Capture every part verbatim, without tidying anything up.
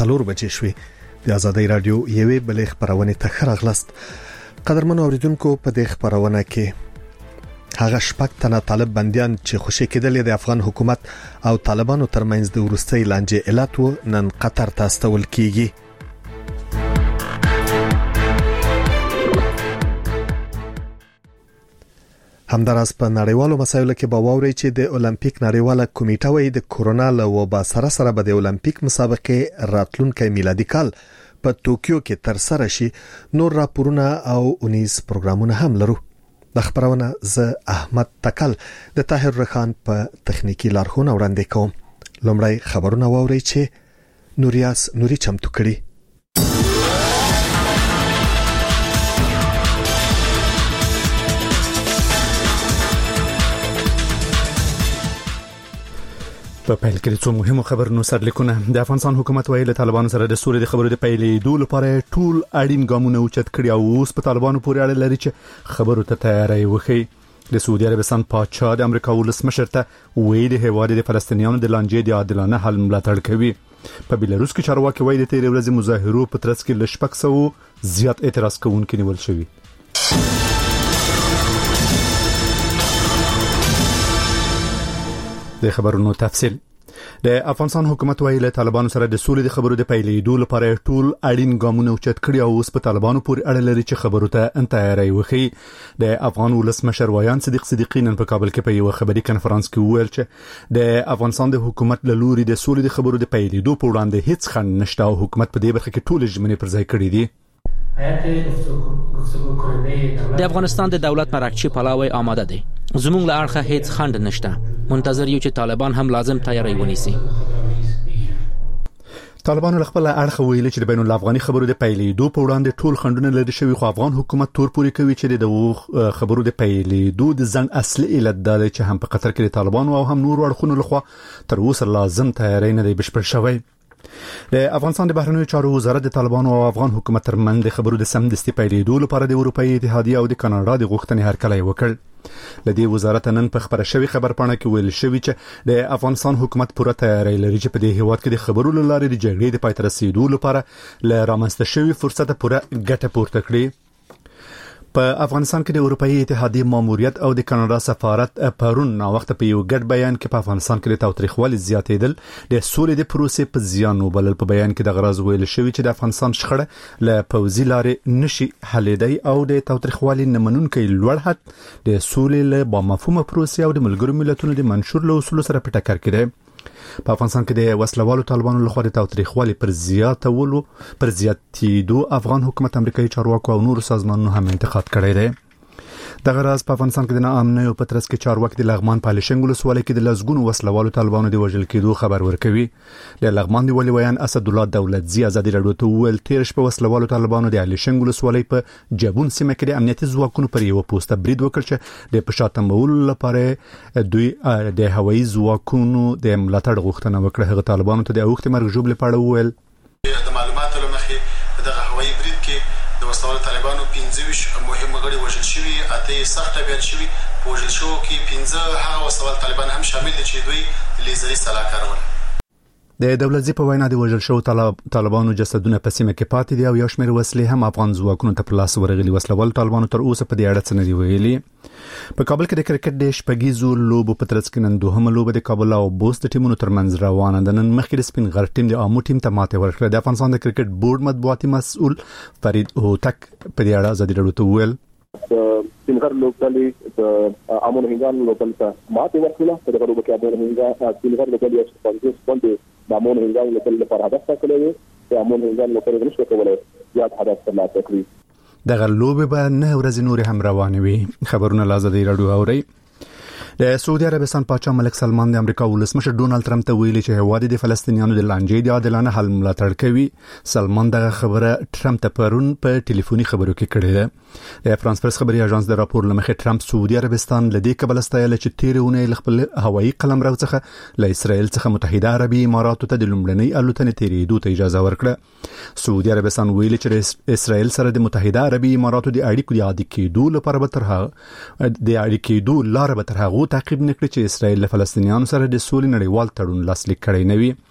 څلور بجې شوې. د آزادۍ رادیو یوې بلې خبرونه ته خراغلست. قدرمن اوریدونکو په دې خبرونه کې هغه شپږ تنه طالب بنديان چې خوشی کېدل د افغان حکومت او طالبانو ترمنځ د ورستۍ لانجې علت و نن قطر ته استول کیږي. همداراز په نړیوالو مسایلو کې به واوري چې د اولمپیک نړیواله کمیټه وایي د کورونا له وبا سره سره به د اولمپیک مسابقې راتلونکي میلادي کال په ټوکیو کې تر سره شي. نور راپورونه او اونیز پروګرامونه هم لرو. د خبرونه ز احمد تکل د طاهر رخان په تخنیکی لارښوونه وړاندې کوم. لومړی خبرونه واوري چې نوریاس نوري چمتو کړي. په پیل کې څو مهمه خبرونه سرلیکونه. د افغانستان حکومت ویل طالبانو سره د سولې د خبرو د پیلېدو لپاره ټول اړین ګامونه اوچت کړي او اوس په طالبانو پورې اړه لري چې خبرو ته تیاری وکړي. د سعودي عربستان پاچا د امریکا ولسمشر ته ویلي هیواد د فلسطینیانو د لانجې د عادلانه حل ملاتړ کوي. په بیلاروس کې چارواکي وایي د تیرې ورځې مظاهرو په ترڅ کې ل شپږ سوه زیات اعتراض کوونکي نیول شوي. د خبرونو تفصیل. د افغانستان حکومت ویل طالبانو سره د سولې د خبرو د پیلېدو لپاره ټول اړین ګامونه اوچت کړي او اوس په طالبانو پورې اړه لري چې خبرو ته تیاری وکړي. د افغان ولسمشر وایان صدیق صدیقی نن په کابل کې په یو خبري کانفرنس کې وویل چې د افغانستان د حکومت له لوري د سولې د خبرو د پیلېدو په وړاندې هیڅ خنډ نشته او حکومت په دې برخه کې ټول ژمنې پر ځای کړې دي. د افغانستان د دولت مرکچی پلاوی آماده دی. زموږ له اړخه هیڅ خنډ نشته. منتظر یو چې طالبان هم لازم تیاری ونیسي. طالبانو له خپل اړخ ویل چې د بین الافغاني خبرو د پیلېدو په وړاندې ټول خنډونه لري شوی، خو افغان حکومت تور پوري کوي چې د خبرو د پیلېدو د ځنډ اصلي علت دا چې هم په قطر کې د طالبانو او هم نور اړخونو لخوا تر اوسه لازم تیاری نه دی بشپړ شوی. د افغانستان د بهرنیو چارو وزارت د طالبانو او افغان حکومت ترمنځ د خبرو د سمدستي پیلېدو لپاره د اروپאי اتحادیه او د کاناډا د غوښتنې هرکلی وکړ. لدې وزارت نن په خبره شوی خبر پاڼه کې ویل شوی چې د افغانستان حکومت پوره تیاری لري چې په دې هیواد کې د خبرو لاره د جګړې د پای ته رسیدو لپاره ل رامنځته شوی فرصت پوره ګټه پورته کړي. په افغانستان کې د اروپאי اتحادیه ماموریت او د کاناډا سفارت پرون نا وخت په یو ګډ بیان کې په افغانستان کې د تاوتریخوالي زیاتېدل د سولې د پروسې په زیان وبلل. په بیان کې د غرض ویل شوی چې د افغانستان شخړه ل پوځي لارې نشي حلېدای او د تاوتریخوالي نمنونکو لوړ حد د سولې له با مفهومه پروسې او د ملګرو ملتونو د منشور له اصول سره په ټکر کې دی. په افغانستان کې د وسلوالو طالبانو لخوا د تاوتریخوالي پر زیاتولو پر زیاتېدو افغان حکومت امریکایي چارواکو او نور سازمانونو هم انتقاد کړی دی. دغه راز په افغانستان کې د ناامنۍ په ترڅ کې چارواکي د لغمان په لشنګ ولسوالۍ کې د لزګونو وسلوالو طالبانو د وژل کېدو خبر ورکوي. د لغمان دی ولي ویان اسد الله دولتزی آزادي رادیو ته ویل تیر شپه وسلوالو طالبانو د لشنګ ولسوالۍ په جبون سیمه کې د امنیتي ځواکونو پر یو پوسټه برید وکړ چې د پښاتمول لپاره دوی د هوایي ځواکونو د ملاتړ غوښتنه وکړه. هغه طالبانو ته د اوخت مرګ جوړ لپاره ویل د معلوماتو لمخې دغه هوایي برید کې د وسلوالو طالبانو پنځه ویشت مهم غړي وژل شوي، اته سخت بیان شوي. په وژل شو کې پنځه هغه وسلوال طالبان هم شامل دي چې دوی لیزري سلاکار ول. د دولتزی په وینا د وژل شو طالبانو جسدونه په سیمه کې پاتې دي او یو شمېر وسلې هم افغان ځواکونو ته په لاس ورغلي. وسلوال طالبانو تر اوسه په دې اړه څه نه دی ویلي. په کابل کې د کرکټ د شپږیزو لوبو په ترڅ کې نن دوهمه لوبه د کابل او بوست ټیمونو ترمنځ روانه ده. نن مخکې د سپین غر ټیم د امو ټیم ته ماته ورکړه. د افغانستان د کرکټ بورډ مطبوعاتي مسؤل فرید هوتک په دې اړه ازادي رادیو ته ویل سپین غر لوبډلې د امو هنګان لوبډلې ته ماته ورکړه. په دغه لوبه کې امو هنګان سپین غر لوبډلې پنځوس باندې د امو هنګان لپاره هدف ټاکلی دی. د امو هنګان لپاره نشو کولای زیات هدف ترلاسه کړي. دغه لوبه به نه ورځې نور هم روانه وي. خبرونه لازم دی رادیو اوري. د سعودي عربستان پاچا ملک سلمان د امریکا ولسمشر ډونالد ټرمپ ته ویلي چې هواد د فلسطینیانو د لانجې د عادلانه حل ملاتړ کوي. سلمان دغه خبره ټرمپ ته پرون په ټلیفوني خبرو کې کړې ده. د فرانس پرس خبري اژانس د راپور لمخې ټرمپ سعودي عربستان لدې کبل استایل چې تیرونه خپل هوایي قلمرو څخه له اسرائیل څخه متحده عربي اماراتو ته د لومړنۍ الوتنې تیرېدو ته اجازه ورکړه. سعودي عربستان ویلي چې اسرائیل سره د متحده عربي اماراتو د اړیکو د عادي کېدو لپاره به تر هغه د اړیکې کېدو لار به تر هغه تعقیب نکړي چې اسرائیل له فلسطینیانو سره د سولې نړیوال تړون لاسلیک کړی نه وي.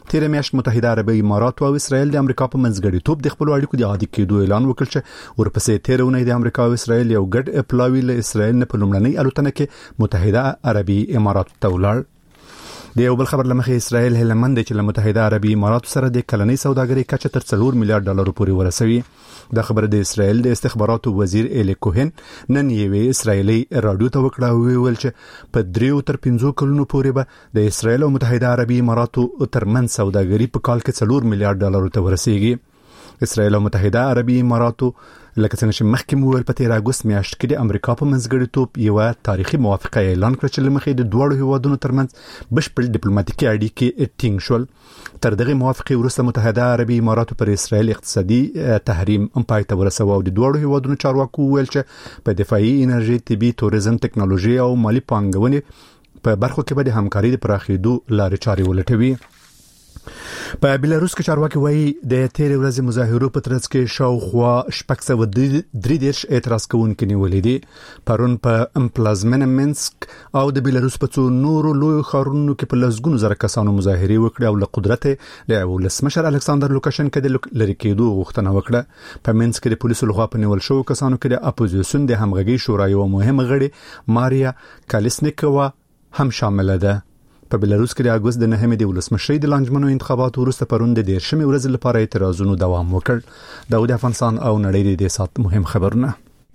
تیر میاشت متحده عربی امارات او اسرائیل د امریکا په منځګړیتوب د خپل اړیکو د عادي کېدو اعلان وکړ چې ورپسې تیرونه د امریکا او اسرائیل یو ګډ پلاوی له اسرائیل نه په لومړنۍ الوتنه کې متحده عربی امارات ته ولاړ. د یو بل خبر لمخې اسرائیل هلمند چې له متحده عربي اماراتو سره د کلنۍ سوداګرۍ کچه تر څلور میلیارډ ډالر پورې ورسوي. دا خبر د اسرائیل د استخباراتو وزیر ایلی کوهن نن یوې اسرائیلي رادیو ته وکړه او ویل چې په دریو تر پنځو کلونو پورې به د اسرائیل او متحده عربي اماراتو ترمنځ سوداګري په کال کې څلور میلیارډ ډالر ته ورسیږي. اسرائیل او متحده عربي اماراتو لکه څنګه چې مخکې مو ویل په تیر اگست میاشت کې د امریکا په منځګړیتوب یو تاریخي موافقه اعلان کړه چې لمخې د دوه هیوادونو ترمنځ بشپړ ډیپلوماټیکي اړیکې ټینګ شول. تر دغه موافقه وروسته متحده عربي اماراتو پر اسرائیل اقتصادي تحریم پای ته ورسوه او د دوه هیوادونو چارواکو ویل چې په دفاعي انرژي، طبي، توریزم، ټکنالوژي او مالی پانګونې په برخو کې به د همکاري د پراخېدو لارې چارې ولټوي. په بلاروس کې چارواکي وایي د تیر ورځې مظاهرو په ترڅ کې شاوخوا شپږ سوه درې دېرش اعتراض کوونکي نیولې دي. پرون په پلازمینه مینسک او د بلاروس په څو نورو لویو ښارونو کې په لسګونو زره کسانو مظاهرې وکړې او له قدرت له ولسمشر الکساندر لوکاشنکو د لری کېدو غوښتنه وکړه. په مینسک کې د پولیسو لخوا په نیول شوو کسانو کې د اپوزیسیون د همغږي شورا یو مهمه غړي ماریا کالیسنیکووا هم شامل ده. په بلاروس کې د اگست د نهمې د ولسمشرۍ د لانجمنو انتخاباتو وروسته پرون د دیرشمې ورځې لپاره اعتراضونو دوام وکړ. د افغانستان او نړۍ د سات مهم خبرونه.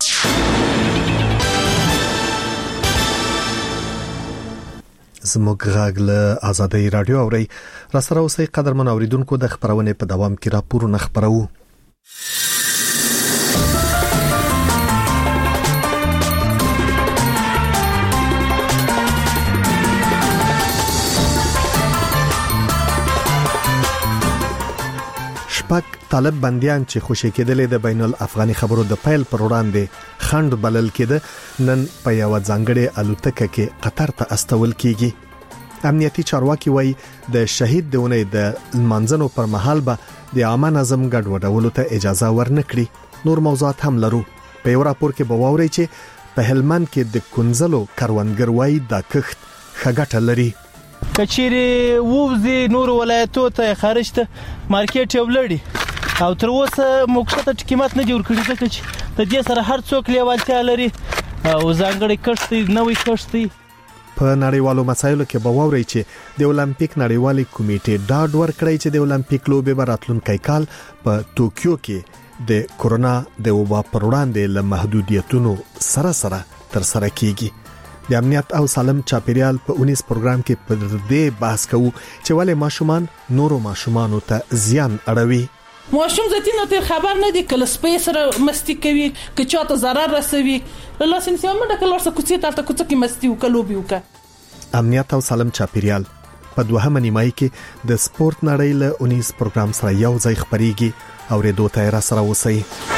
زموږ غږ له آزادۍ رادیو اوري را سره اوسئ قدرمن اوریدونکو د خبرونه په دوام کې راپورونه خبرو. شپږ طالب بنديان چې خوشی کېدل د بین الافغاني خبرو د پیل پر وړاندې خند بلل کېده نن په یو ځانګړي الوتکه کې قطر ته استول کیږي. امنیتي چارواکي وایي د شهید دونه د منځنو پر مهال به د عامه نظم ګډوډولو ته اجازه ورنکړي. نور موضوعات هم لرو. په یو راپور کې به واوري چې په هلمند کې د کنزلو کروندګر وایي د کښت خګټه لري. کچيري ووزي نور ولایتو ته خارج ته مارکیټ یو لړی او تر اوسه موقته قیمت نه جوړ کړی ځکه چې د دې سره هر څوک لیوالتیا لري او ځانګړي کښت نوې کښت. په نړیوالو مسایلو کې به واوري چې د اولمپیک نړیوالي کمیټې ډاډ ورکړی چې د اولمپیک لوبې به راتلونکي کال په ټوکیو کې د کورونا د وبا پر وړاندې له محدودیتونو سره سره تر سره کیږي. د امنیت او سالم چاپیریال په اونیس پروګرام کې په دې بحث کوو چې ولې ماشومان نورو ماشومانو ته زیان اړوي. ماشوم ځتی نو ته خبر نه دی کله سپیس سره مستی کوي که چاته zarar رسوي له سنسیا منډه کله ورسره کوڅې ته کوڅه کې مستی وکړو بيوکا. امنیت او سالم چاپیریال په دوهمه نیمایي کې د سپورت نړۍ له اونیس پروګرام سره یو ځای خبريږي او ریډو ته را سره وسی.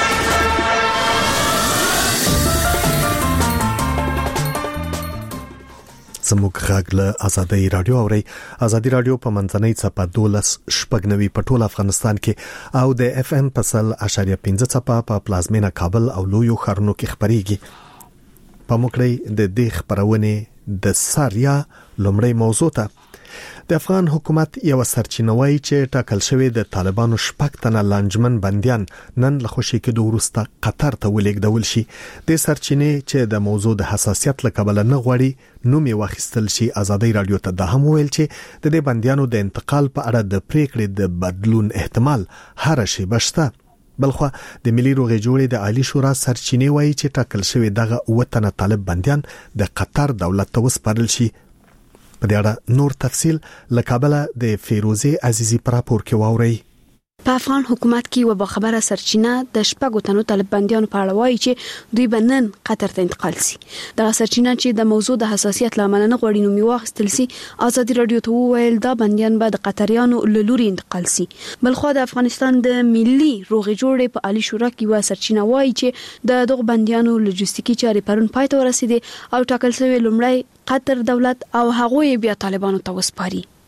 زموږ غږ له آزادۍ رادیو اوري. آزادۍ رادیو په منځنۍ صفه دولس شپږنوي په ټول افغانستان کې او د اف ام پسل اشاریه پنځه صفه په پلازمینه کابل او لویو ښارونو کې خبريږي. په موکړی د دې خبرونه د ساریا لومړی موضوع ته د افغان حکومت یو سرچینوي چې ټاکل شوی د طالبانو شپږ تنه لانجمن بنديان نن له خوشی کې دوه قطر ته ولېږدول شي. د سرچینې چې د موضوع د حساسیت لکبل نه غوړي نوم یې واخیستل شي. آزادۍ رادیو ته د هم ویل چې د دې بنديانو د انتقال په اړه د پریکړې د بدلون احتمال هر شي بشته. بلخو د ملي روغې جوړې د عالی شورا سرچینې وایي چې ټاکل شوی دغه وطن طالب بنديان د قطر دولت ته وسپارل شي. په دې اړه نور تفصيل له کابل د فیروزه عزیزی پر راپور کې واوري. په افغان حکومت کې و به خبره سرچینه د شپږو تنو طالب بنديانو په اړه وایي چې دوی بنن قطر ته انتقال شي. دا سرچینه چې د موضوع د حساسیت لامل نه غوړي نو میواخستل سي. آزادي رادیو ته ویل دا بنديان به د قطریانو له لوري انتقال شي. بلخو د افغانستان د ملي روغې جوړې په عالی شورا کې و سرچینه وایي چې د دغه بنديانو لوجستیکي چارې پرون پای ته ورسېدي او ټاکل شوی لومړی قطر دولت او هغوی بیا طالبانو ته وسپاري.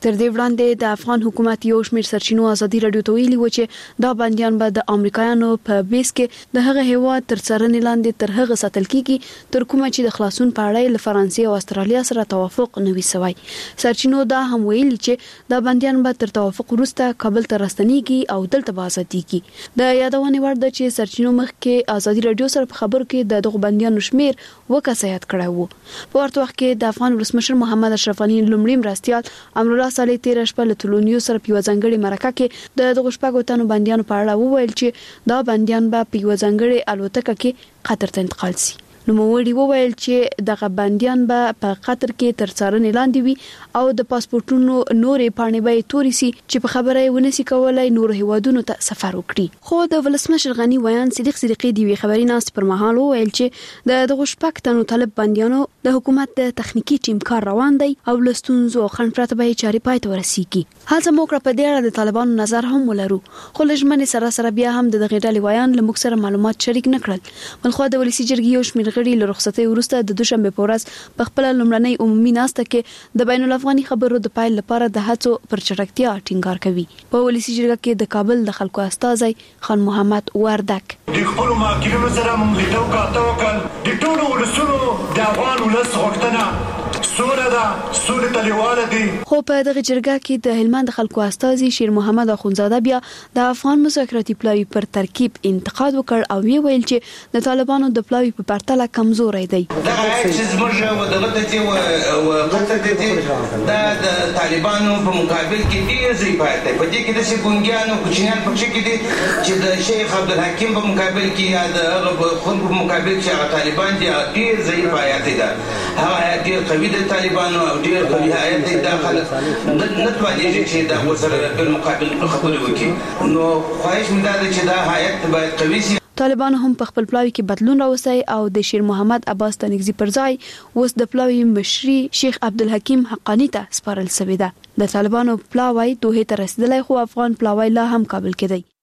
تر دې وړاندې د افغان حکومت یو شمېر سرچینو ازادي رادیو ته ویلي و چې دا بنديان به د امریکایانو په بیس کې د هغه هیواد تر څارنې لاندې تر هغه ساتل کیږي تر کومه چې د خلاصون په اړه له فرانسې او استرالیا سره توافق نه وي سوی. سرچینو دا هم ویلي چې دا بنديان به تر توافق وروسته کابل ته راستنیږي او دلته به ازاديږي. د یادونه وړ ده چې سرچینو مخ کې ازادي رادیو سره په خبرو کې د دغه بنديانو شمیر وکاسيات کړی وو. په ورته وخت کې د افغان ولسمشر محمد اشرف غني لومړی مرستيال امرالله صالح تیر شپه له تلونیو سره په ځنګړي مرکه کې د دغه شپږو تنو بنديانو په اړه وویل چې دا بنديان به په ځنګړي الوتکه کې قطر ته انتقال شي. نو موړي وویل چې دغه بنديان به په قطر کې تر څارنې لاندې وي او د پاسپورتونو نورې پاڼې به توري سي چې په خبره ونسي کولای نور هیوادونو ته سفر وکړي. خو د ولسمشر غني ویان صدیق صدیقي دی وی خبري ناست پر مهال وویل چې د دغه شپږ تنو طالب بنديانو د حکومت د تخنیکی ټیم کار روان دی او لستونزو خن پرته به چاري پای ته ورسیږي. هلته موکړه په دې اړه د طالبانو نظر هم ولرو خو لږمنې سره سره بیا هم د غیډالي ویان له موږ سره معلومات شریک نکړل. بلخو د ولسی جرګې یو شمېر غړي له رخصتۍ وروسته د دوشنبه په ورځ په خپل لومړنۍ عمومي ناسته کې د بین الافغاني خبرو د پایل لپاره د هڅو پر چټکتیا ټینګار کوي. په ولسی جرګه کې د کابل د خلکو استازي خان محمد وردک د خپل ماکینو سره مونږ لیدو کاته وکړ د ټولو ولسونو د افغان ولس وختنه سوره ده سوره تلیواله دي. خو په دغه جرګه کې د هلمند خلکو استازي شیر محمد اخونزاده بیا د افغان مذاکراتي پلاوی پر ترکیب انتقاد وکړ او ویل چې د طالبانو د پلاوی په پرتله کمزوري دی. دا چې زموږ ودغه ته او قطر ته دا د طالبانو په مقابل کې ډیر ځای پاتې په دې کې د سګونګیانو کوچنیان په چې کې دي چې د شیخ عبدالحکیم په مقابل کې یا د هغه خلکو په مقابل کې هغه طالبان دي ډیر ځای پاتې ده. هغه ډیر قوي د طالبانو او ډیر قوي هیات داخله نتوانیږي چې دا وسره په مقابل خبرې وکړي. نو خواهش مې ده چې دا هیات باید قوي شي. طالبان هم په خپل پلاوی کې بدلون راوستي او د شیر محمد عباس تنگزی پر ځای اوس د پلاوی مشري شیخ عبدالحکیم حقانی ته سپارل شوی ده. د طالبانو پلاوی دوه ته رسیدلی خو افغان پلاوی لا هم کابل کې دی.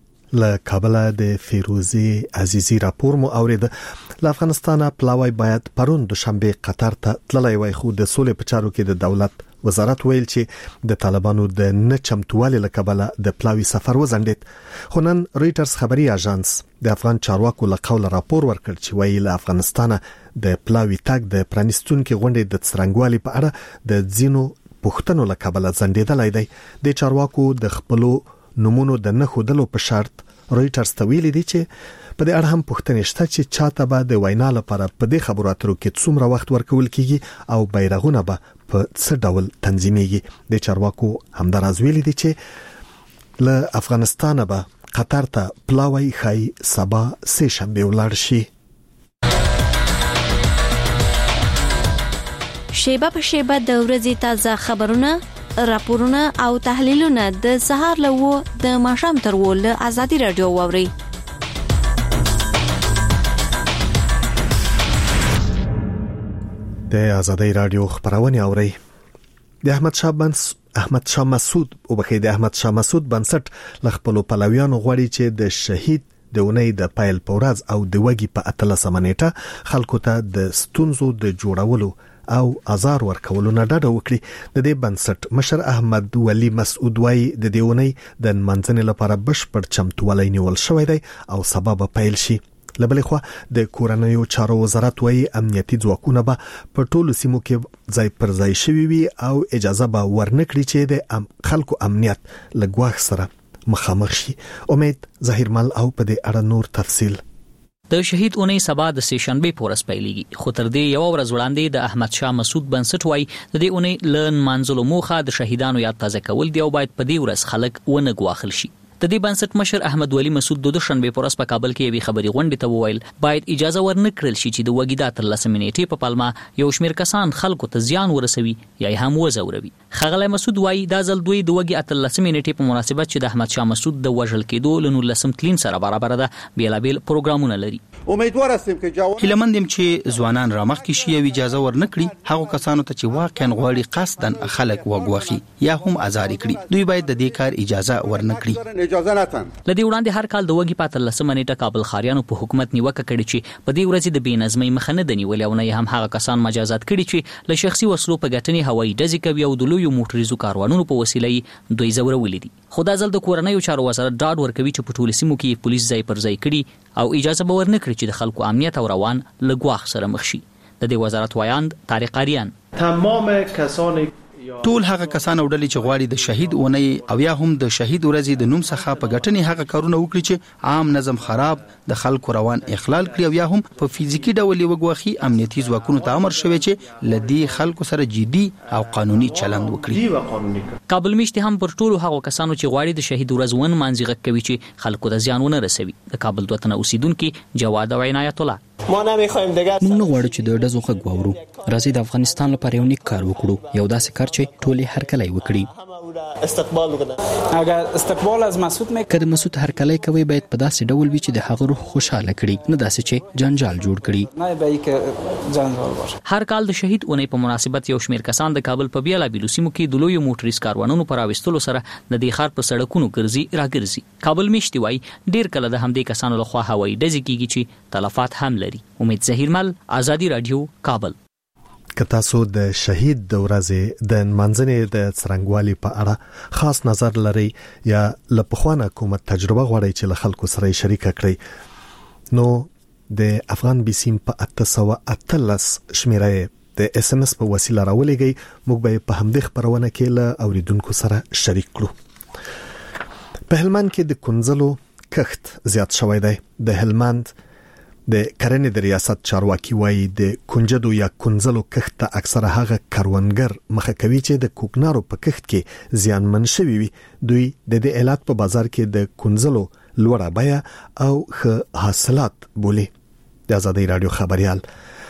له کابل د فیروزی عزیزی راپور مو اورید. له افغانستان پلاوی باید پرون دوشنبه قطر ته تللی وای خو د سولې په چارو کې د دولت وزارت ویل چې د طالبانو د نه چمتووالي له کبله د پلاوی سفر وزندید. خو نن رويټرز خبري اژانس د افغان چارواکو له قوله راپور ورکړ چې وایي له افغانستان د پلاوی تګ د پرانیستونکو غونډې د څرنګوالي په اړه د ځینو پښتنو له کبله زندیدلای دی. د چارواکو د خپلو نمونو د نه خودلو په شرط رويټرز ته ویلي دي چې په دې اړه هم پوښتنه شته چې چاته به د وینا لپاره په دې خبرو اترو کې څومره وخت ورکول کیږي او بیرغونه به په څه ډول تنظیمېږي. د چارواکو همداراز ویلي دي چې له افغانستان به قطر ته پلاوی خای سبا سه شنبه ولاړ شي. شیبه په شیبه د ورځې تازه خبرونه راپورونه او تحلیلونه د سهار له وو د ماښام تر وو له ازادي رادیو ووري. د ازادي رادیو خبرونه اوري. د احمد شاه بنس احمد شاه مسعود او بخې د احمد شاه مسعود بنسټ ل خپل پلویانو غوړي چې د شهید د اونۍ د پایل پورز او د وګي په اتلسمه نیټه خلکو ته د ستونزو د جوړولو او ازار ورکولو نه ډډه وکړي. د دې بنسټ مشر احمد ولی مسعود وايي د دیونی د منځنۍ لپاره بشپړ چمتووالی نیول شوی دی او سبب پیل شي. لبلې خو د کورنیو چارو وزارت وايي امنیتي ځواکونه به په ټولو سیمو کې ځای پر ځای شوي وي او اجازه به ورنکړي چې د خلکو امنیت لګواخ سره مخامخ شي. امید ظاهرمل او په دې اړه نور تفصیل. د شهید اونۍ سبا د سه شنبه پورس پیلېږي خو تر دې یو ورځ وړاندې د احمد شاه مسعود بنسټ وايي د دې اونۍ لن منځلو موخه د شهیدانو یاد تازه کول دی او باید په دې ورځ خلک ونه غواخل شي. د دې بنسټ مشر احمد ولی مسعود د دوشنبه پورس په کابل کې یوې خبري غونډې ته وویل باید اجازه ورنکړل شي چې د وګیدا تر لسمه نیټې په پالما یو شمیر کسان خلکو ته زیان ورسوي یا هم وزوروي. خغلی مسعود وايي دا ځل دوی د وګي اتل لسمه نیټې په مناسبت چې د احمد شاه مسعود د وژل کېدو لنو لسم تلین سره برابر ده بیلابل پروګرامونه لري. امیدوار استم که جواب هیلمندم چې ځوانان رامخ کې شي او اجازه ورنکړي هغه کسانو ته چې واقعا غواړي قصدن خلک وګوخي یا هم ازار کړي دوی باید د دې کار اجازه ورنکړي. اجازه نتن لدی وړاندې هر کال د وګي پاتل لسمه نیټه کابل خاریانو په حکومت نیوکه کړې چې په دې ورځ د بېنظمۍ مخه نه دني ولې او نه هم هغه کسان مجازات کړي چې له شخصي وسلو په ګټنې هوایي ډزې کوي او د لوی لویو موټریزو کاروانونو په وسیله دوی زورولې دي. خو دا ځل د کورنیو چارو وزارت ډاډ ورکوي چې په ټولو سیمو کې پولیس ځای پر ځای کړي او اجازه به ورنه کړي چې د خلکو امنیت او روان له ګواښ سره مخ شي. د دې وزارت وایاند طارق اریان تمام کسانی ټول هغه کسان او ډلې چې غواړي د شهید اونۍ او یا هم د شهید ورځې د نوم څخه په ګټنې هغه کارونه وکړي چې عام نظم خراب، د خلکو روان اخلال کړي او یا هم په فزیکی ډول وګواخي، امنیتي ځواکونو ته امر شوی چې لدی خلکو سره جدي او قانوني چلند وکړي. کابل میشتي هم پر ټولو هغه کسانو چې غواړي د شهید ورځ ون مانځي کوي چې خلکو ته زیان ونه رسوي. د کابل دوه تنه اوسیدونکو جواد او عنایت الله ما نمیخوایم دیگه موږ نه غواړو چې د ډزو غږ واورو. راځي د افغانستان لپاره یو نیک کار وکړو، یو داسې کار چې ټولې هرکلی وکړي. استقبال وکړه. اگر استقبال از مسعود مې کده مسعود هرکلی کوي باید په داسې ډول وي چې د هغه روح خوشاله کړي، نه داسې چې جنجال جوړ کړي. نه به کې جنجال وشي. هر کال د شهید اونۍ په مناسبت یو شمېر کسان د کابل په بیلابیلو سیمو کې د لویو موټریز کاروانونو پر راوستلو سره د دې ښار په سړکونو ګرځي راګرځي. کابل میشتي وایي ډیر کله د همدې کسانو لخوا هوایي ډزې کیږي چې تلفات هم لري. امید زهیرمل، آزادی رادیو، کابل. که تاسو د شهید د ورځې د منځنې د څرنګوالي په اړه خاص نظر لري یا له پخوانه حکومت تجربه غواړئ چې له خلکو سره شریک کړئ، نو د افغان بیسیم په اته سوه اتلس شمیره د اس ام اس په وسیله راولېږئ. موږ به په همدې خبرونه کې له اوریدونکو سره شریک کړو. په هلمند کې د کنځلو کښت زیات شوی دی. د هلمند د کرنې د ریاست چارواکي وایي د کنجدو یا کنځلو کښت ته اکثره هغه کروندګر مخه کوي چې د کوکنارو په کښت کې زیانمن شوي وي. دوی د دې علت په بازار کې د کنځلو لوړه بیه او ښه حاصلات بولي. د آزادۍ رادیو خبريال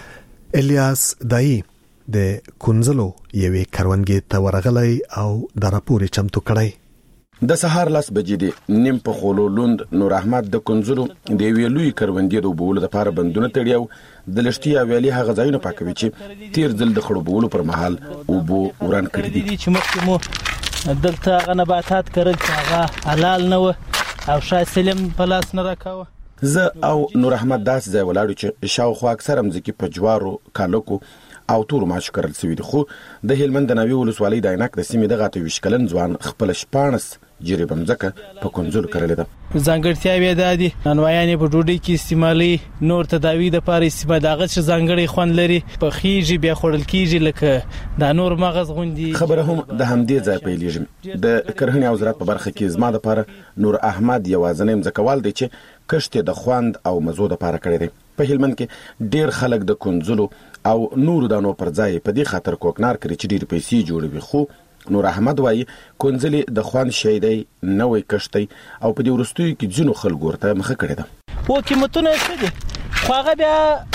الیاس دای د کنځلو یوې کروندګۍ ته ورغلی او د راپور چمتو کړی. د سهار لاس بجې دي نیم په خولو لوند نور احمد د کنځلو د ویلوی کروندې د بولو د لپاره بندونه تړیو د لشتي ویلي هغه ځایونه پاکوي چې تیر ځل د خړو بولو پر مهال او بو وران کړی دي چې مخکې مو دلته هغه نباتات کړل چې هغه حلال نه و او شاید سلم په لاس نه راکاوه. زه او نور احمد داس ځای ولاړو چې شاوخوا اکثر مځکې په جوارو کالکو او تور ماش کړل سوي دي. خو د هلمند د نوي ولسوالۍ د عینک د سیمې دغه ته وشکلن ځوان خپل شپانس جریبه مځکه په کنځل کړل ده. ځانګړتیاوې د دي ننوایانې په ډوډۍ کې استعمالي، نور تداوی د پاره استعمال دغه چې ځانګړي خوند لري، په خيږي بیا خورل کیږي لکه د نور مغز غوندي. خبره هم د همدې ځای پیلېږي. د کرهنې او زراعت په برخه کې زما د پاره نور احمد یوازنې مځکوال دی چې کښت د خوند او مزو د پاره کړی دی. په هلمند کې ډیر خلک د کنځلو او نور دانو پر ځای په دې خاطر کوکنار کړی چې ډیر پیسې جوړوي. خو نور احمد وایي کنځلې د خوان شی دی، نوې کښتۍ او په دې ورستوي کې ځینو خلکو ورته مخه کړې ده. و قیمتونه څه دي خو هغه بیا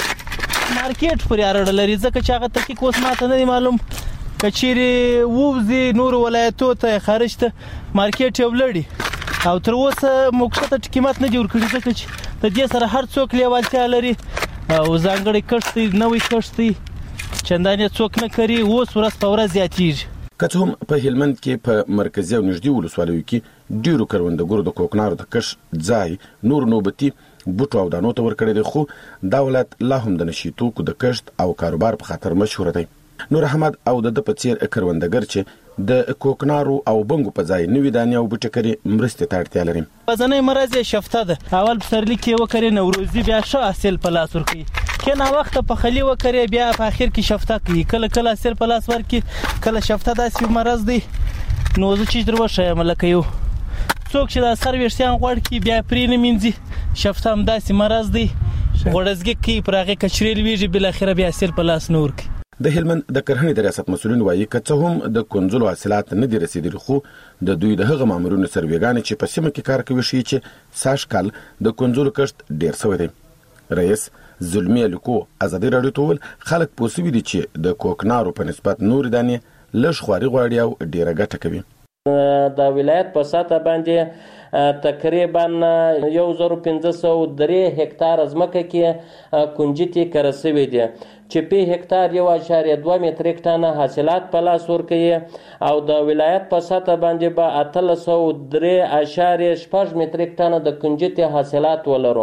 مارکیټ پورې اړه لري ځکه چې هغه تحقیق اوس ماته نه معلوم. کچېرې ووځي نور ولایتو ته خارج ته مارکیټ یو لړي او تر اوسه موږ ته قیمت نه جوړ کړی ځکه چې د دې سره هر څوک لیوالتیا لري او ځانګړي کښتۍ نوې کښتۍ چندانې څوک نه کوي. اوس ورځ په ورځ زیاتېږي. که هم په هلمند کې په مرکزي او نږدې ولسوالیو کې ډیرو کروندګرو د کوکنارو د کښت ځای نور نوبتي بوټو او دانو ته ورکړی دی. خو دا ولایت لا هم د نشي توکو د کښت او کاروبار په خاطر مشهور دی. نور احمد او د په څیر کروندګر چې د کوکنارو او بنګو په ځای نوې دانې او بوټي کړي مرستې ته اړتیا لري. وزنې مرزه شفته ده. اول پسرلی کې وکړي نوروزي بیا ښه حاصل په لاس ورکړي. کله وخت په خلی وکړي بیا په اخر کې شفته کوي. کله کله حاصل په لاس ورکړي، کله شفته داسې مرز دی. نو زه چې درو شم لکه یو څوک چې د سر ویشتان غوړ کې بیا پرې نه مینځي شفته هم داسې مرز دی. غوړزګي کې پرغه کچریل ویږي بل اخر بیا حاصل په لاس نور کوي. د هلمند د کرهنې د ریاست مسؤلین وایي که څه هم د کنځلو حاصلات نه دي رسیدلي، خو د دوی د هغه مامورینو سروېګانې چې په سیمه کې کار کوي شي چې ساش کال د کنځلو کښت ډیر شوی دی. رئیس زلمی لیکو آزادۍ رادیو ته ویل خلک پوسوي دي چې د کوکنارو په نسبت نور دانې لږ خواري غواړي او ډیره ګټه کوي. د ولایت په سطح باندې تقریبا یو زر پنځه سوه درې هکتار ځمکه کې کنجدې کرل شوي دي چې په هکتار یو اعشاریه دوه متریک ټنه حاصلات په لاس ورکوي او د ولایت په سطح باندې به اتلس سوه درې اعشاریه شپږ متریک ټنه د کنجدې حاصلات ولرو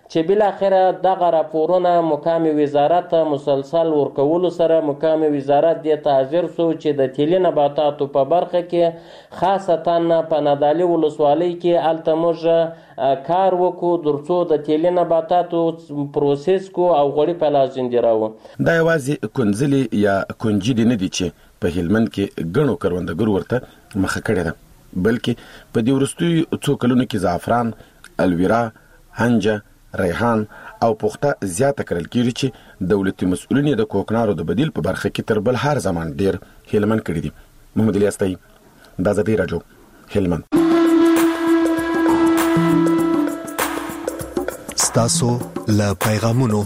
چې بل اخره دغه راپورونه مقام وزارت مسلسل ورکول سره مقام وزارت د تعذير سو چې د تیلي نباتاتو په برخه کې خاصتا په نادالي ولسوالۍ کې التموج کار وکړو درڅو د تیلي نباتاتو پروسس کو او غوړي په لازم دی راو. دا یوازې کنځلي یا کنجي دي نه دي چې په هلمند کې ګڼو کروندګرو ورته مخه کړې ده، بلکې په دې وروستیو څو کلونو کې زعفران، الویرا، هنجه، ریحان او پخته زیاته کړل کېږي چې دولتي مسؤلین د کوکنارو د بدیل په برخه کې تر بل هر زمان ډیر هلمند کړی دي. محمد الیاس تای، د آزادۍ راډیو، هلمند. ستاسو له پیغامونو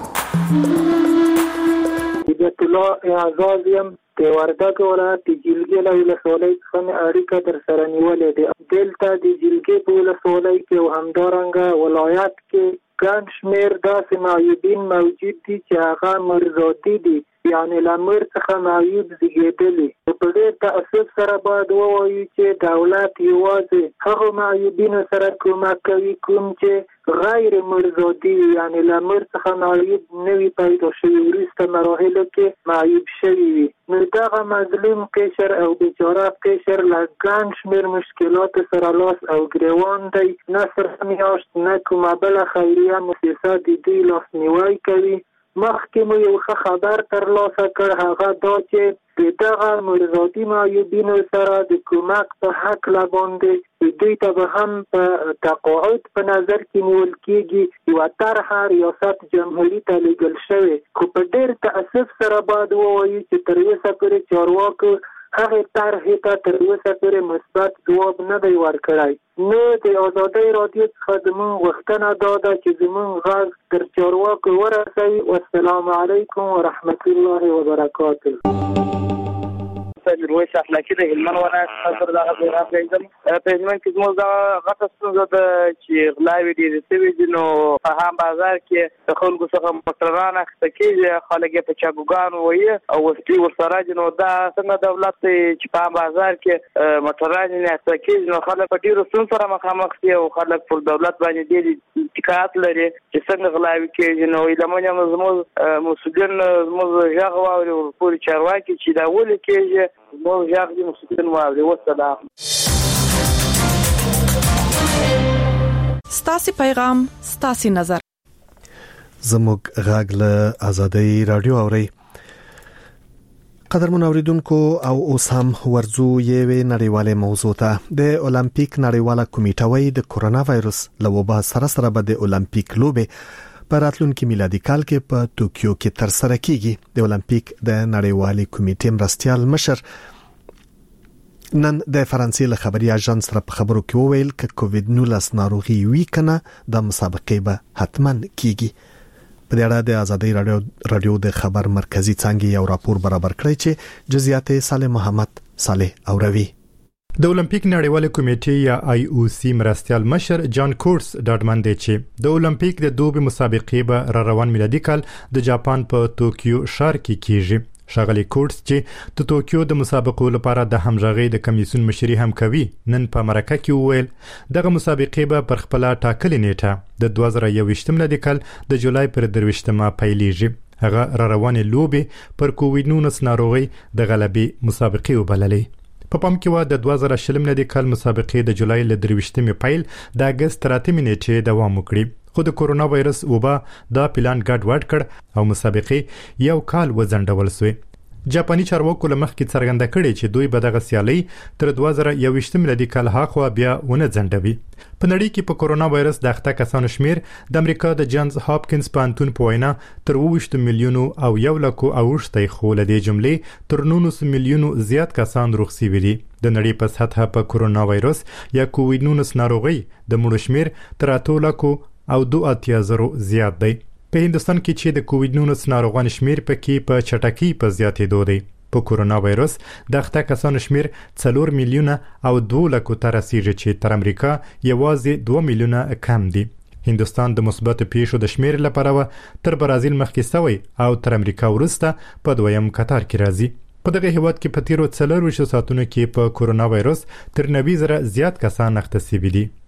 هدایت الله اعزاز یم د وردګ ولایت د جلګې له ولسوالۍ څخه مې اړیکه در سره نیولې ده. دلته د جلګې په ولسوالۍ کې او همدارنګه ولایت کې ګڼ شمېر داسې معیوبین موجود دي چې هغه مرزادي دي، یعنې له مر څخه معیوب زیږېدلي. په ډېر تأسف سره باید ووایو چې دولت یوازې هغو معیوبینو سره کومک کوي کوم چې غیر مرزادي وي، یعنې له مر څخه معیوب نه وي پیدا شوي، وروسته مراحلو کې معیوب شوي وي. نو دغه مظلوم قشر او بیچاره قشر له ګڼ شمېر مشکلاتو سره لاس او ګریوان دی. نه صرف میاشت نه کومه بله خیریه مؤسسه د دوی لاسنیوی کوي. مخکې مو یو ښه خبر ترلاسه کړ، هغه دا چې د دغه مرزادي معیوبینو سره د کومک په هکله باندې دوی ته به هم په تقاعد په نظر کې نیول کېږي. یوه طرحه ریاست جمهوري ته لیږل شوې، خو په ډېر تأسف سره باید ووایو چې تر اوسه پورې چارواکو هغې طرحې ته تر اوسه پورې مثبت ځواب نه دی ورکړی. نو د آزادۍ راډیو څخه زموږ غوښتنه دا ده چې زموږ غږ تر چارواکو ورسوي. والسلام علیکم ورحمت الله وبرکاته. میرویس اخلاقي د هلمند ولایت څخه دغه پیغام کوم. په هلمند کې زموږ د غټه ستونزه ده چې غلاوې ډېرې شوي دي، نو په هم بازار کې د خلکو څخه موټران اخیسته کېږي، خلک یې په چاګوګانو وهي او وسلې ورسره دي. نو دا څنګه دولت دی چې په هم بازار کې موټران یې اخیسته کېږي، نو خلک په ډېرو ستونزو سره مخامخ دي او خلک پر دولت باندې ډېر شکایت لري چې څنګه غلاوې کېږي. نو هیله من یم زموږ مسؤلین زموږ غږ واوري، ورپورې چارواکي چې دا ولې کېږي زموږ غږ دې مسؤلین واوري. والسلام. ستاسو پیغام ستاسو نظر. زموږ غږ له آزادۍ راډیو اوري. قدرمن اوریدونکو او اوس هم ورزو یوه نړیواله موضوع ته. د اولمپیک نړیواله کمیټه وايي د کورونا وایرس له وبا سره سره به د اولمپیک لوبې په راتلونکي میلادي کال کې په ټوکیو کې تر سره کیږي. د اولمپیک د نړیوالې کمیټې مرستیال مشر نن د فرانسې له خبري اژانس سره په خبرو کې وویل ک کووډ نولس ناروغي وی کنه د مسابقې به حتماً کیږي. په دې اړه د آزادۍ رادیو رادیو د خبر مرکزی څنګه یو راپور برابر کړی چې جزئیات صالح محمد صالح اوروي. د اولمپیک نړیواله کمیټې یا آی او سی مرستیال مشر جان کورس ډاډمن دی چې د اولمپیک د دوبي مسابقې به را روان میلادي کال د جاپان په ټوکیو ښار کې کیږي. ښاغلی کورس چې د ټوکیو د مسابقو لپاره د همغږي د کمیسیون مشري هم کوي، نن په مرکه کې وویل دغه مسابقې به پر خپل ټاکلې نیټه د دوه زره یوویشت میلادي کال د جولای پر درویشتمه پیلېږي. هغه را روانې لوبې پر کووډ نولس ناروغي د غلبې مسابقې وبللې. په پام کې و د دوه زره شل میلادي کال مسابقې د جولای ل درویشتمې پیل د اگست تر اتمې نیټې دوام وکړي، خو د کورونا وایرس وبا دا پلان ګډ وډ کړ او مسابقې یو کال وځنډول شوې. جاپاني چارواکو له مخکې څرګنده کړې چې دوی به دغه سیالي تر دوه زره یوویشت میلادي کال هاخوا بیا ونه ځنډوي. په نړۍ کې په کورونا وایرس د اخته کسانو شمیر د امریکا د جانز هاپکینز پوهنتون په وینا تر اوویشت میلیونو او یو لکو اوښتې، خو له دې جملې تر نولس میلیونو زیات کسان روغ شوي دي. د نړۍ په سطحه په کورونا وایرس یا کووډ نولس ناروغي د مړو شمیر تر اتو لکو او دوه اتیا زرو زیات دی. په هندستان کې چې د کووډ نولس ناروغان شمیر پکې په چټکۍ په زیاتېدو دی. په کورونا وایرس د اخته کسانو شمیر څلور میلیونه او دوه لکو ته رسیږي چې تر امریکا یوازې دوه میلیونه کم دي. هندستان د مثبت پیښو د شمیر لپاره تر برازیل مخکې شوی او تر امریکا وروسته په دویم قطار کې راځي. په دغه هیواد کې په تیرو څلور ویشتو ساعتونو کې په کورونا وایرس تر نوي زره زیات کسان اخته شوي دي.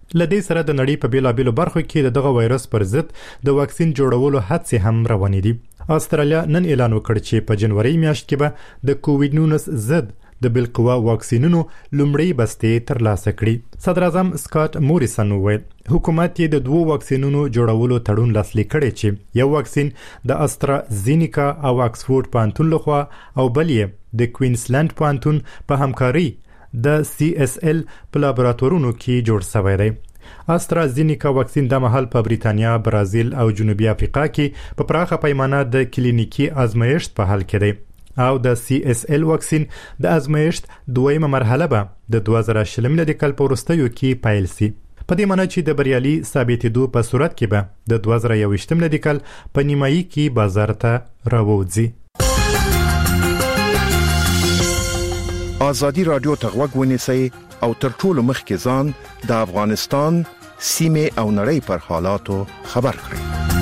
لدې سره د نړۍ په بیلابېلو برخو کې دغه وایرس پر ضد د واکسین جوړولو هڅې هم روانې دي. استرالیا نن اعلان وکړ چې په جنوري میاشت کې به د کووډ نولس ضد د بالقوه واکسینونو لومړی بستې ترلاسه کړي. صدر اعظم سکاٹ موریسن وویل حکومت یې د دوو واکسینونو جوړولو تړون لاسلیک کړی چې یو واکسین د استرازینیکا او آکسفورد پوهنتون لخوا او بل یې د کوینزلند پوهنتون په همکاري د سی اس ایل په لابراتورونو کې جوړ شوی دی. استرازینیکا واکسین د مهال په بریتانیا، برازیل او جنوبي افریقا کې په پراخه پیمانه د کلینیکي آزمایښت په حال کې دی او د سی اس ایل واکسین د آزمایښت دویمه مرحله به د دوه زره شل میلادي کال په وروستیو کې پیل شي. په دې معنی چې د بریالي ثابتېدو په صورت کې به د دوه زره یوویشت میلادي کال په نیمایي کې بازار ته راووځي. آزادی رادیو ته غوږ ونیسئ او تر ټولو مخکې ځان د افغانستان سیمې او نړۍ پر حالاتو خبر کړئ.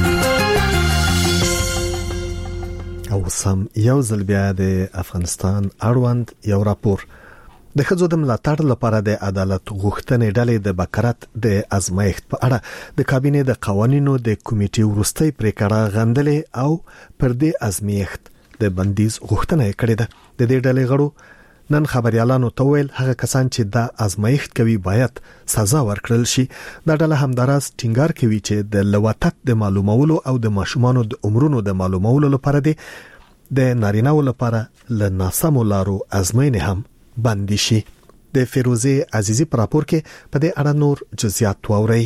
او سم یو ځل بیا د افغانستان اړوند یو راپور د ښځو د ملاتړ لپاره د عدالت غوښتنې ډلې د بکرات د ازمایښت په اړه د کابینې د قوانینو د کمیټې وروستۍ پریکړه غندلې او پر دې ازمایښت د بندیز غوښتنه کړې ده. د دې ډلې غړو نن خبريالانو ته ویل هغه کسان چې د ازمایښت کوي باید سزا ورکړل شي. دا ډله همداراز ټینګار کوي چې د لواتت د معلومولو او د ماشومانو د عمرونو د معلومولو لپاره دي د نارینه‌و لپاره ل ناسمو لارو ازموینې هم بند شي. د فیروزه عزیزی پر راپور کې په دې اړه نور جزئیات ووري.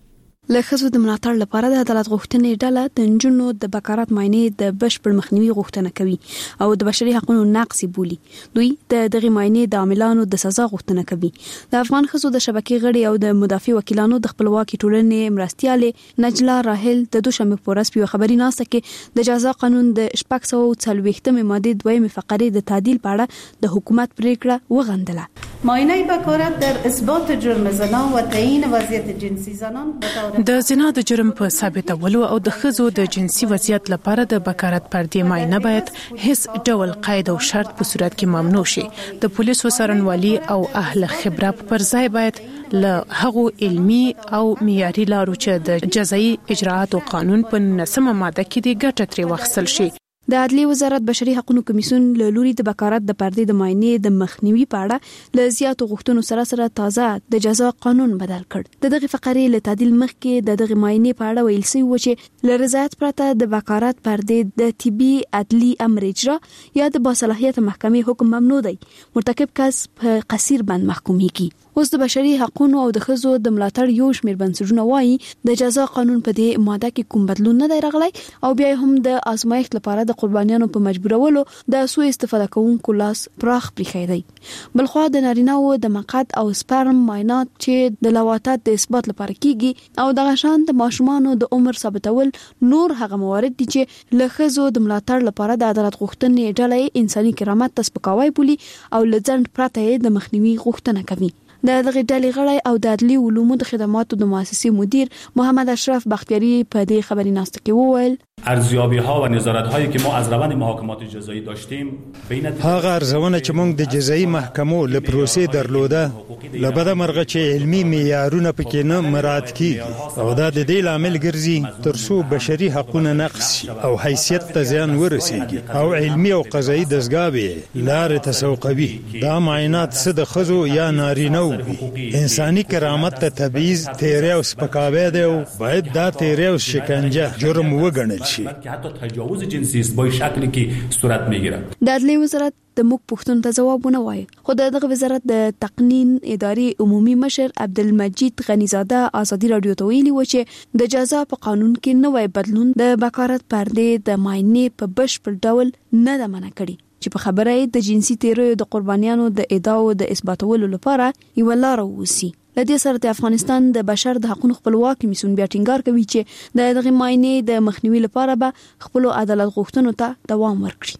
له ښځو د ملاتړ لپاره د عدالت غوښتنې ډله د نجونو د بکارات ماینې د بشپړ مخنیوي غوښتنه کوي او د بشري حقوقو نقض بولي. دوی د دغه ماینې د عاملانو د سزا غوښتنه کوي. د افغان ښځو د شبکې غړي او د مدافع وکیلانو د خپلواکي ټولنې مرستياله نجلا راهل د دوشنبه په ورځ په خبري ناسته کې د جزا قانون د شپږ سوه څلوېښتمې ماده دویمه فقره د تعدیل په اړه د حکومت پریکړه وغندله. ماینه بکارت در اثبات جرم زنا و تعیین وضعیت جنسی زنان د زنا د جرم په ثابتولو او د ښځو د جنسي وضعیت لپاره د بکارت پردې ماینه باید هیڅ ډول قید او شرط په صورت کې ممنوع شي. د پولیسو څارنوالي او اهل خبره پر ځای باید له هغو علمي او معیاري لارو چې د جزایي اجراءاتو قانون په نسمه ماده کې د ګټه ترې واخیستل شي. د عدلي وزارت بشري حقوقو کمیسیون له لوري د بکارت د پردې د ماینې د مخنیوي په اړه له زیاتو غوښتنو سره سره تازه د جزا قانون بدل کړ. د دغه فقرې له تعدیل مخکې د دغه ماینې په اړه ویل شوی و چې له رضایت پرته د بکارت پردې د طبي عدلي امر اجرا یا د باصلاحیت محکمې حکم ممنوع دی. مرتکب کس په قصیر بند محکومیږي. اوس د بشري حقوقو او د ښځو د ملاتړ یو شمېر بنسټونه وایي د جزا قانون په دې ماده کې کوم بدلون نه دی راغلی او بیا هم د آزمایښت لپاره د قربانیانو په مجبورولو د سوء استفاده کوونکو لاس پراخ پریخي دی. بلخوا د نارینه‌و د مقعد او سپرم معاینات چې د لواتت د اثبات لپاره کیږي او د غشان د ماشومانو د عمر ثابتول نور هغه موارد دي چې له ښځو د ملاتړ لپاره د عدالت غوښتنې ډلې انساني کرامت ته سپکاوی بولي او له ځنډ پرته د مخنیوي غوښتنه کوي. د دغه ډلې غړی او د عدلي علومو د خدماتو د مؤسسې مدیر محمد اشرف بختیاری په دې خبري ناسته کې وویل ارزیابی ها و نظارت هایی که ما از روند محاکمات جزایی داشتیم بین هغه ارزونه چې موږ د جزایی محکمو له پروسې درلوده لبده مرغه چې علمي معیارونه پکې نه مراعات کیږي او دا د دې لامل ګرځي ترڅو بشري حقوقونه نقض شي او حیثیت ته زیان ورسیږي او علمي او قضایي دستګاوې لارې تسوقوي. دا معاینات څه د ښځو یا نارینه‌و انساني کرامت ته تبعیض، تیری او سپکاوی دی او باید دا تیری او شکنجه جرم وګڼل شي که حتی تجاوز جنسی است با شکلی که صورت میگیره. د عدلي وزارت د موږ پښتون ته جواب ونه وایي خو دغه وزارت د تقنین اداري عمومي مشر عبدالمجید غنیزاده آزادي رادیو ته ویلي و چې د جزا په قانون کې نوې بدلون د بکارت پردې د ماینې په بشپړ ډول نه د منع کړي چې په خبره د جنسي تیریو د قربانیانو د ادعاو د اثباتولو لپاره یو لار ووسی. لدې سره د افغانستان د بشر د حقوقو خپلواک کمیسیون بیا ټینګار کوي چې د دغه ماینې د مخنیوي لپاره به خپل عدالت غوښتنو ته دوام ورکړي.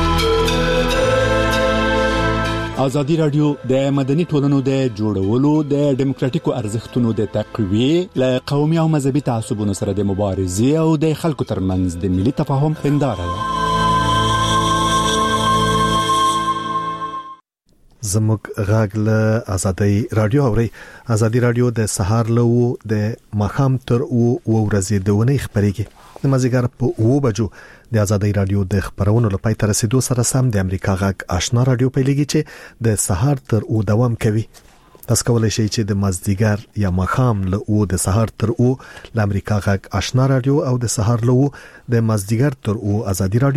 ازادي رادیو د مدني ټولنو د جوړولو د ډیموکراتیکو ارزښتونو د تقویه ل قومي او مذهبي تعصبونو سره د مبارزې او د خلکو ترمنځ د ملي تفاهم هنداره ده. زموږ غاګ له ازادي رادیو اوري ازادي رادیو د سهار له د مخام تر او ورځې د ونې خبرېږي د مازیګر په او بجو د ازادي رادیو د خبرونو لپاره تر رسیدو سره سم د امریکا غاګ آشنا رادیو پیلېږي چې د سهار تر او دوام کوي. تاسو کولای شئ چې د مازدیګر یا مخام له او د سهار تر او د امریکا غاګ آشنا رادیو او د سهار له او د مازدیګر تر او ازادي رادیو